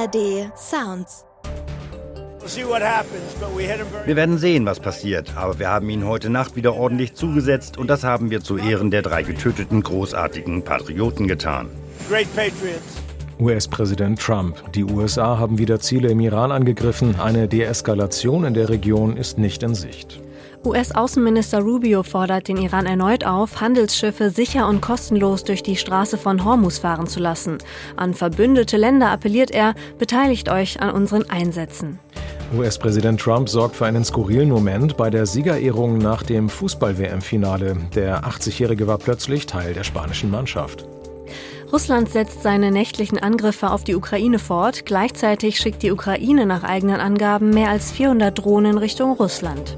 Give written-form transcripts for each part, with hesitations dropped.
ARD Sounds. Wir werden sehen, was passiert, aber wir haben ihn heute Nacht wieder ordentlich zugesetzt und das haben wir zu Ehren der 3 getöteten großartigen Patrioten getan. US-Präsident Trump. Die USA haben wieder Ziele im Iran angegriffen. Eine Deeskalation in der Region ist nicht in Sicht. US-Außenminister Rubio fordert den Iran erneut auf, Handelsschiffe sicher und kostenlos durch die Straße von Hormuz fahren zu lassen. An verbündete Länder appelliert er, beteiligt euch an unseren Einsätzen. US-Präsident Trump sorgt für einen skurrilen Moment bei der Siegerehrung nach dem Fußball-WM-Finale. Der 80-Jährige war plötzlich Teil der spanischen Mannschaft. Russland setzt seine nächtlichen Angriffe auf die Ukraine fort. Gleichzeitig schickt die Ukraine nach eigenen Angaben mehr als 400 Drohnen Richtung Russland.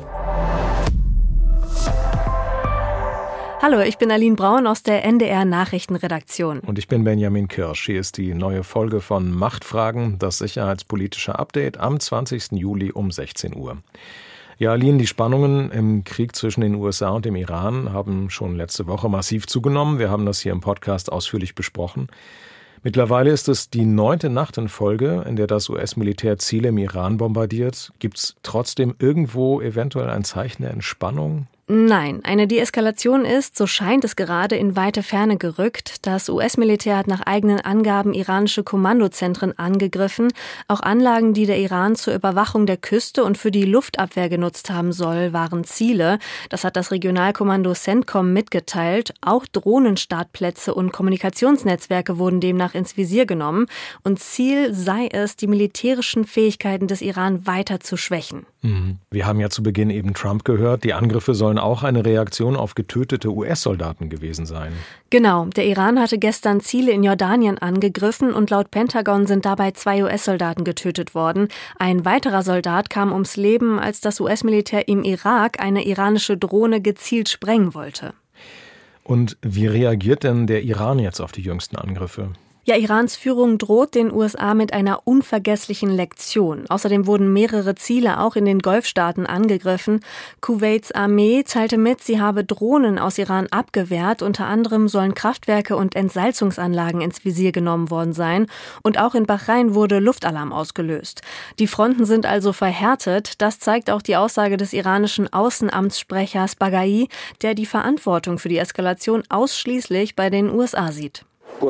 Hallo, ich bin Aline Braun aus der NDR-Nachrichtenredaktion. Und ich bin Benjamin Kirsch. Hier ist die neue Folge von Machtfragen, das sicherheitspolitische Update am 20. Juli um 16 Uhr. Ja, Aline, die Spannungen im Krieg zwischen den USA und dem Iran haben schon letzte Woche massiv zugenommen. Wir haben das hier im Podcast ausführlich besprochen. Mittlerweile ist es die 9. Nacht in Folge, in der das US-Militär Ziele im Iran bombardiert. Gibt es trotzdem irgendwo eventuell ein Zeichen der Entspannung? Nein, eine Deeskalation ist, so scheint es gerade, in weite Ferne gerückt. Das US-Militär hat nach eigenen Angaben iranische Kommandozentren angegriffen. Auch Anlagen, die der Iran zur Überwachung der Küste und für die Luftabwehr genutzt haben soll, waren Ziele. Das hat das Regionalkommando CENTCOM mitgeteilt. Auch Drohnenstartplätze und Kommunikationsnetzwerke wurden demnach ins Visier genommen. Und Ziel sei es, die militärischen Fähigkeiten des Iran weiter zu schwächen. Wir haben ja zu Beginn eben Trump gehört. Die Angriffe sollen auch eine Reaktion auf getötete US-Soldaten gewesen sein. Genau, der Iran hatte gestern Ziele in Jordanien angegriffen und laut Pentagon sind dabei 2 US-Soldaten getötet worden. Ein weiterer Soldat kam ums Leben, als das US-Militär im Irak eine iranische Drohne gezielt sprengen wollte. Und wie reagiert denn der Iran jetzt auf die jüngsten Angriffe? Ja, Irans Führung droht den USA mit einer unvergesslichen Lektion. Außerdem wurden mehrere Ziele auch in den Golfstaaten angegriffen. Kuwaits Armee teilte mit, sie habe Drohnen aus Iran abgewehrt. Unter anderem sollen Kraftwerke und Entsalzungsanlagen ins Visier genommen worden sein. Und auch in Bahrain wurde Luftalarm ausgelöst. Die Fronten sind also verhärtet. Das zeigt auch die Aussage des iranischen Außenamtssprechers Baghai, der die Verantwortung für die Eskalation ausschließlich bei den USA sieht.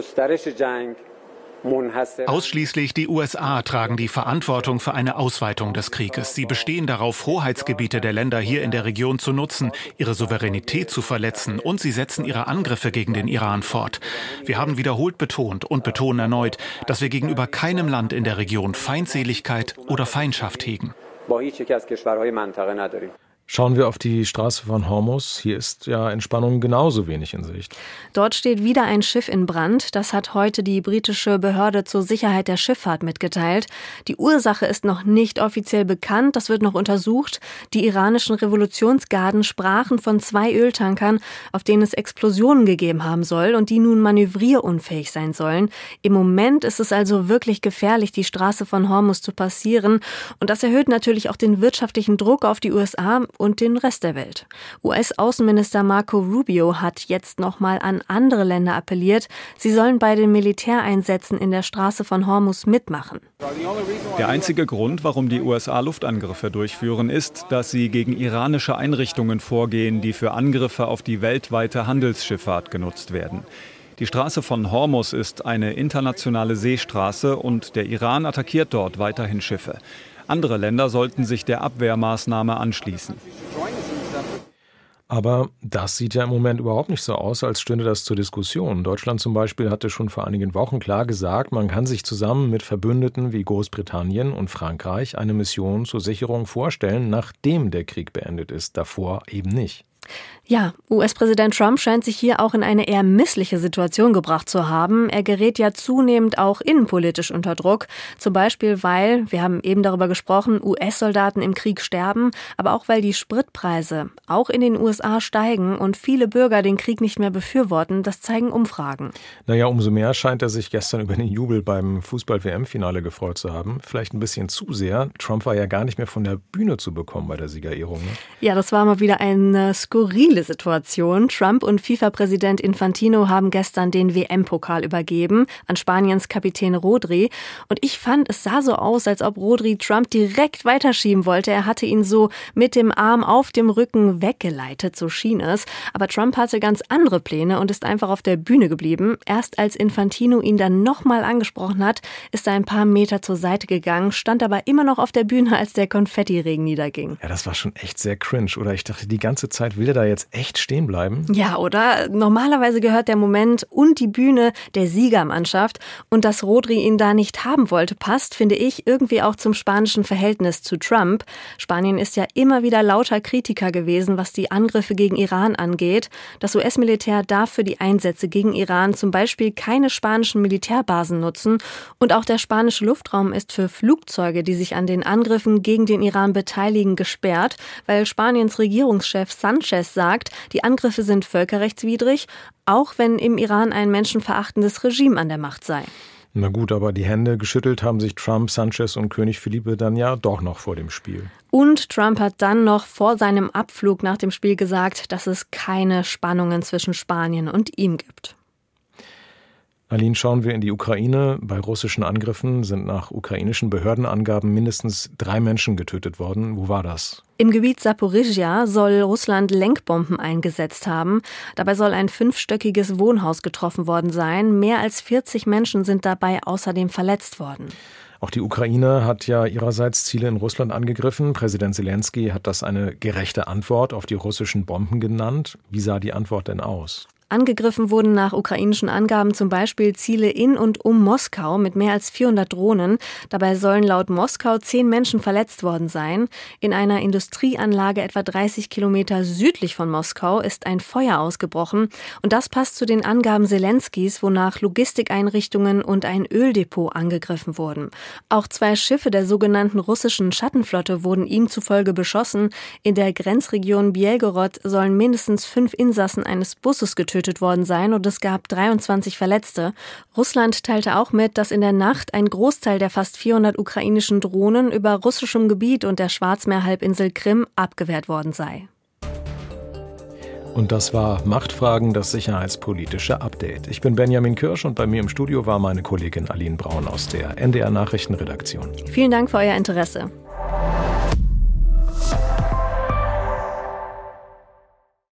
Ausschließlich die USA tragen die Verantwortung für eine Ausweitung des Krieges. Sie bestehen darauf, Hoheitsgebiete der Länder hier in der Region zu nutzen, ihre Souveränität zu verletzen und sie setzen ihre Angriffe gegen den Iran fort. Wir haben wiederholt betont und betonen erneut, dass wir gegenüber keinem Land in der Region Feindseligkeit oder Feindschaft hegen. Schauen wir auf die Straße von Hormuz. Hier ist ja Entspannung genauso wenig in Sicht. Dort steht wieder ein Schiff in Brand. Das hat heute die britische Behörde zur Sicherheit der Schifffahrt mitgeteilt. Die Ursache ist noch nicht offiziell bekannt. Das wird noch untersucht. Die iranischen Revolutionsgarden sprachen von 2 Öltankern, auf denen es Explosionen gegeben haben soll und die nun manövrierunfähig sein sollen. Im Moment ist es also wirklich gefährlich, die Straße von Hormuz zu passieren. Und das erhöht natürlich auch den wirtschaftlichen Druck auf die USA und den Rest der Welt. US-Außenminister Marco Rubio hat jetzt nochmal an andere Länder appelliert, sie sollen bei den Militäreinsätzen in der Straße von Hormuz mitmachen. Der einzige Grund, warum die USA Luftangriffe durchführen, ist, dass sie gegen iranische Einrichtungen vorgehen, die für Angriffe auf die weltweite Handelsschifffahrt genutzt werden. Die Straße von Hormuz ist eine internationale Seestraße und der Iran attackiert dort weiterhin Schiffe. Andere Länder sollten sich der Abwehrmaßnahme anschließen. Aber das sieht ja im Moment überhaupt nicht so aus, als stünde das zur Diskussion. Deutschland zum Beispiel hatte schon vor einigen Wochen klar gesagt, man kann sich zusammen mit Verbündeten wie Großbritannien und Frankreich eine Mission zur Sicherung vorstellen, nachdem der Krieg beendet ist, davor eben nicht. Ja, US-Präsident Trump scheint sich hier auch in eine eher missliche Situation gebracht zu haben. Er gerät ja zunehmend auch innenpolitisch unter Druck. Zum Beispiel, weil, wir haben eben darüber gesprochen, US-Soldaten im Krieg sterben, aber auch weil die Spritpreise auch in den USA steigen und viele Bürger den Krieg nicht mehr befürworten. Das zeigen Umfragen. Naja, umso mehr scheint er sich gestern über den Jubel beim Fußball-WM-Finale gefreut zu haben. Vielleicht ein bisschen zu sehr. Trump war ja gar nicht mehr von der Bühne zu bekommen bei der Siegerehrung. Ne? Ja, das war mal wieder ein skurrile Situation. Trump und FIFA-Präsident Infantino haben gestern den WM-Pokal übergeben an Spaniens Kapitän Rodri. Und ich fand, es sah so aus, als ob Rodri Trump direkt weiterschieben wollte. Er hatte ihn so mit dem Arm auf dem Rücken weggeleitet, so schien es. Aber Trump hatte ganz andere Pläne und ist einfach auf der Bühne geblieben. Erst als Infantino ihn dann nochmal angesprochen hat, ist er ein paar Meter zur Seite gegangen, stand aber immer noch auf der Bühne, als der Konfettiregen niederging. Ja, das war schon echt sehr cringe, oder? Ich dachte, die ganze Zeit will er da jetzt echt stehen bleiben? Ja, oder? Normalerweise gehört der Moment und die Bühne der Siegermannschaft. Und dass Rodri ihn da nicht haben wollte, passt, finde ich, irgendwie auch zum spanischen Verhältnis zu Trump. Spanien ist ja immer wieder lauter Kritiker gewesen, was die Angriffe gegen Iran angeht. Das US-Militär darf für die Einsätze gegen Iran zum Beispiel keine spanischen Militärbasen nutzen. Und auch der spanische Luftraum ist für Flugzeuge, die sich an den Angriffen gegen den Iran beteiligen, gesperrt, weil Spaniens Regierungschef Sanchez sagt, die Angriffe sind völkerrechtswidrig, auch wenn im Iran ein menschenverachtendes Regime an der Macht sei. Na gut, aber die Hände geschüttelt haben sich Trump, Sanchez und König Felipe dann ja doch noch vor dem Spiel. Und Trump hat dann noch vor seinem Abflug nach dem Spiel gesagt, dass es keine Spannungen zwischen Spanien und ihm gibt. Aline, schauen wir in die Ukraine. Bei russischen Angriffen sind nach ukrainischen Behördenangaben mindestens 3 Menschen getötet worden. Wo war das? Im Gebiet Saporizhia soll Russland Lenkbomben eingesetzt haben. Dabei soll ein 5-stöckiges Wohnhaus getroffen worden sein. Mehr als 40 Menschen sind dabei außerdem verletzt worden. Auch die Ukraine hat ja ihrerseits Ziele in Russland angegriffen. Präsident Zelensky hat das eine gerechte Antwort auf die russischen Bomben genannt. Wie sah die Antwort denn aus? Angegriffen wurden nach ukrainischen Angaben zum Beispiel Ziele in und um Moskau mit mehr als 400 Drohnen. Dabei sollen laut Moskau 10 Menschen verletzt worden sein. In einer Industrieanlage etwa 30 Kilometer südlich von Moskau ist ein Feuer ausgebrochen. Und das passt zu den Angaben Zelenskys, wonach Logistikeinrichtungen und ein Öldepot angegriffen wurden. Auch 2 Schiffe der sogenannten russischen Schattenflotte wurden ihm zufolge beschossen. In der Grenzregion Bielgorod sollen mindestens 5 Insassen eines Busses getötet worden sein und es gab 23 Verletzte. Russland teilte auch mit, dass in der Nacht ein Großteil der fast 400 ukrainischen Drohnen über russischem Gebiet und der Schwarzmeerhalbinsel Krim abgewehrt worden sei. Und das war Machtfragen, das sicherheitspolitische Update. Ich bin Benjamin Kirsch und bei mir im Studio war meine Kollegin Aline Braun aus der NDR Nachrichtenredaktion. Vielen Dank für euer Interesse.